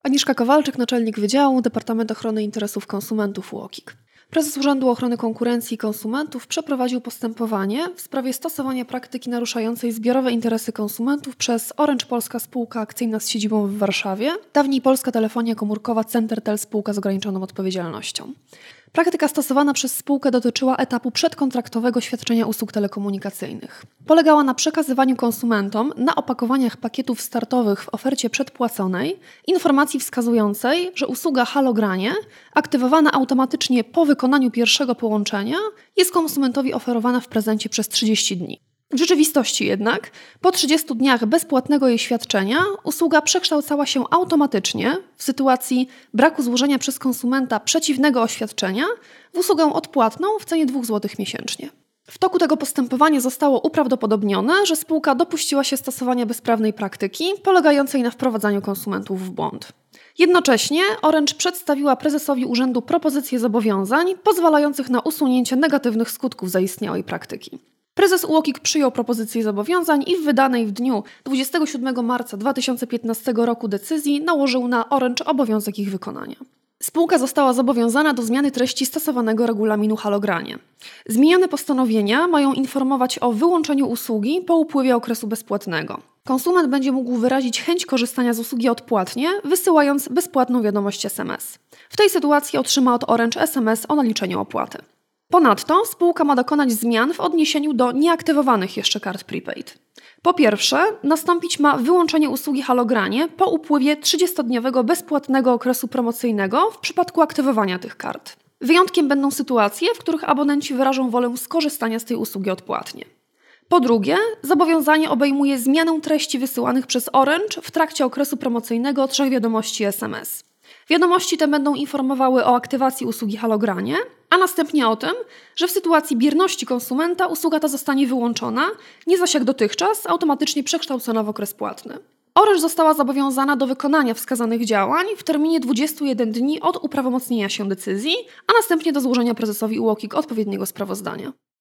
Agnieszka Kowalczyk, naczelnik Wydziału, Departament Ochrony Interesów Konsumentów UOKiK. Prezes Urzędu Ochrony Konkurencji i Konsumentów przeprowadził postępowanie w sprawie stosowania praktyki naruszającej zbiorowe interesy konsumentów przez Orange Polska Spółka Akcyjna z siedzibą w Warszawie, dawniej Polska Telefonia Komórkowa Centertel Spółka z ograniczoną odpowiedzialnością. Praktyka stosowana przez spółkę dotyczyła etapu przedkontraktowego świadczenia usług telekomunikacyjnych. Polegała na przekazywaniu konsumentom na opakowaniach pakietów startowych w ofercie przedpłaconej informacji wskazującej, że usługa Halogranie, aktywowana automatycznie po wykonaniu pierwszego połączenia, jest konsumentowi oferowana w prezencie przez 30 dni. W rzeczywistości jednak, po 30 dniach bezpłatnego jej świadczenia, usługa przekształcała się automatycznie w sytuacji braku złożenia przez konsumenta przeciwnego oświadczenia w usługę odpłatną w cenie 2 zł miesięcznie. W toku tego postępowania zostało uprawdopodobnione, że spółka dopuściła się stosowania bezprawnej praktyki polegającej na wprowadzaniu konsumentów w błąd. Jednocześnie Orange przedstawiła prezesowi urzędu propozycje zobowiązań pozwalających na usunięcie negatywnych skutków zaistniałej praktyki. Prezes UOKiK przyjął propozycję zobowiązań i w wydanej w dniu 27 marca 2015 roku decyzji nałożył na Orange obowiązek ich wykonania. Spółka została zobowiązana do zmiany treści stosowanego regulaminu Halogranie. Zmienione postanowienia mają informować o wyłączeniu usługi po upływie okresu bezpłatnego. Konsument będzie mógł wyrazić chęć korzystania z usługi odpłatnie, wysyłając bezpłatną wiadomość SMS. W tej sytuacji otrzyma od Orange SMS o naliczeniu opłaty. Ponadto spółka ma dokonać zmian w odniesieniu do nieaktywowanych jeszcze kart prepaid. Po pierwsze, nastąpić ma wyłączenie usługi Halogranie po upływie 30-dniowego bezpłatnego okresu promocyjnego w przypadku aktywowania tych kart. Wyjątkiem będą sytuacje, w których abonenci wyrażą wolę skorzystania z tej usługi odpłatnie. Po drugie, zobowiązanie obejmuje zmianę treści wysyłanych przez Orange w trakcie okresu promocyjnego 3 wiadomości SMS. Wiadomości te będą informowały o aktywacji usługi Halogranie, a następnie o tym, że w sytuacji bierności konsumenta usługa ta zostanie wyłączona, nie zaś jak dotychczas automatycznie przekształcona w okres płatny. Orange została zobowiązana do wykonania wskazanych działań w terminie 21 dni od uprawomocnienia się decyzji, a następnie do złożenia prezesowi UOKiK odpowiedniego sprawozdania.